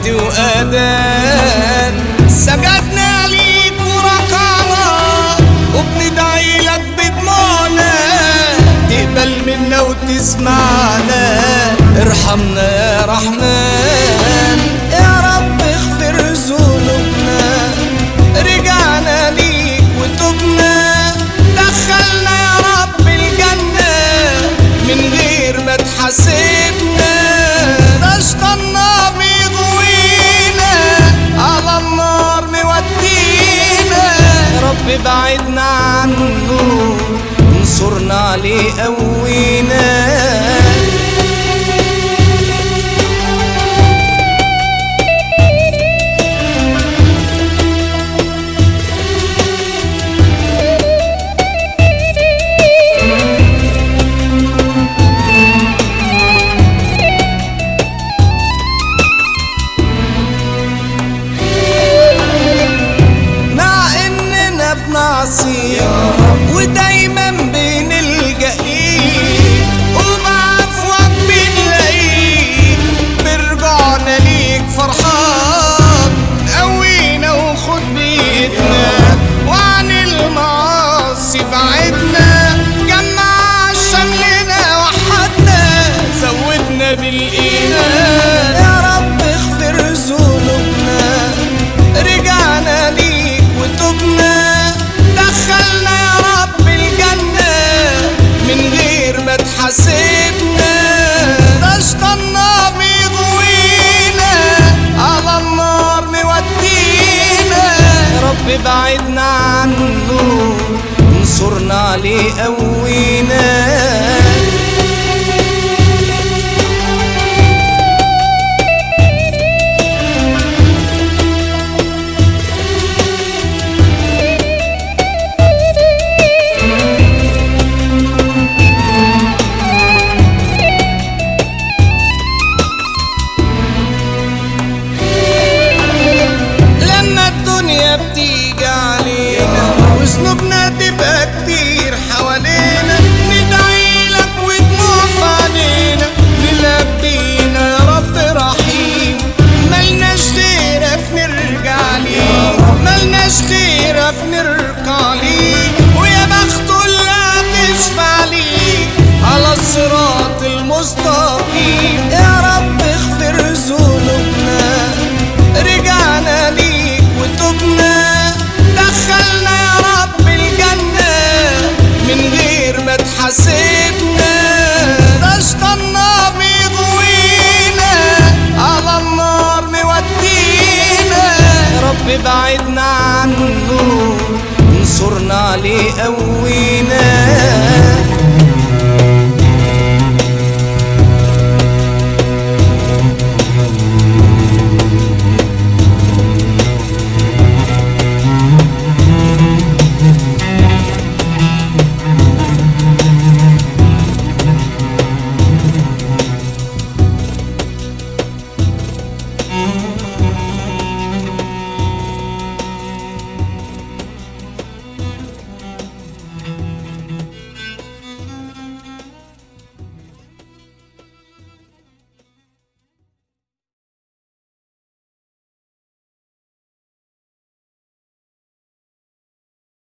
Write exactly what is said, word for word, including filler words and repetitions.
وعد وأذان، سجدنا ليك وركعنا وبندعي لك بدموعنا، تقبل منا وتسمعنا، ارحمنا يا رحمن. يا رب اغفر ذنوبنا، رجعنا ليك وتوبنا، دخلنا يا رب الجنة من غير ما تحاسبنا، ده شطنا بيغوينا على النار مودينا، يا رب بعدنا عنه انصرنا عليه قوينا. ودايما بنلجأ ليك وبعفوك بنلاقيك، برجعنا ليك فرحان، قوينا وخد بيدنا وعن المعاصي بعدنا، جمع شملنا وحدنا زودنا بالإيمان. يا رب اغفر ذنوبنا، رجعنا ليك وتوبنا، دخلنا يا رب الجنة من غير ما تحاسبنا، ده شطنا بيغوينا على النار مودينا، يا رب بعدنا عنه انصرنا عليه قوينا. بتيجي علينا وذنوبنا تبقى كتير حوالينا، ندعي لك ودموع في عينينا، نلبينا يا رب رحيم، ملناش غيرك نرجع ليك، ملناش غيرك نرجع ليك، ويا بخته اللي هتشفع ليك على الصراط المستقيم.